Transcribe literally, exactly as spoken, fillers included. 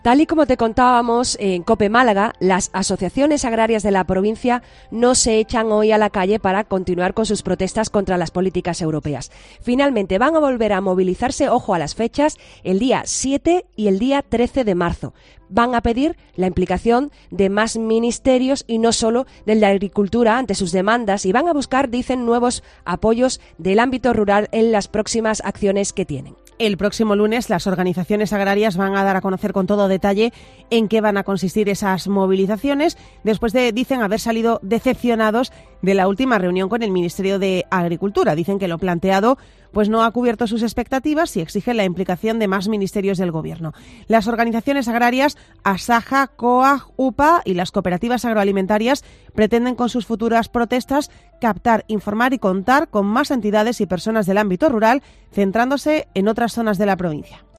Tal y como te contábamos en COPE Málaga, las asociaciones agrarias de la provincia no se echan hoy a la calle para continuar con sus protestas contra las políticas europeas. Finalmente van a volver a movilizarse, ojo a las fechas, el día siete y el día trece de marzo. Van a pedir la implicación de más ministerios y no solo del de Agricultura ante sus demandas, y van a buscar, dicen, nuevos apoyos del ámbito rural en las próximas acciones que tienen. El próximo lunes las organizaciones agrarias van a dar a conocer con todo detalle en qué van a consistir esas movilizaciones, después de, dicen, haber salido decepcionados de la última reunión con el Ministerio de Agricultura. Dicen que lo planteado pues no ha cubierto sus expectativas y exigen la implicación de más ministerios del Gobierno. Las organizaciones agrarias Asaja, COAG, UPA y las cooperativas agroalimentarias pretenden con sus futuras protestas captar, informar y contar con más entidades y personas del ámbito rural, centrándose en otras zonas de la provincia.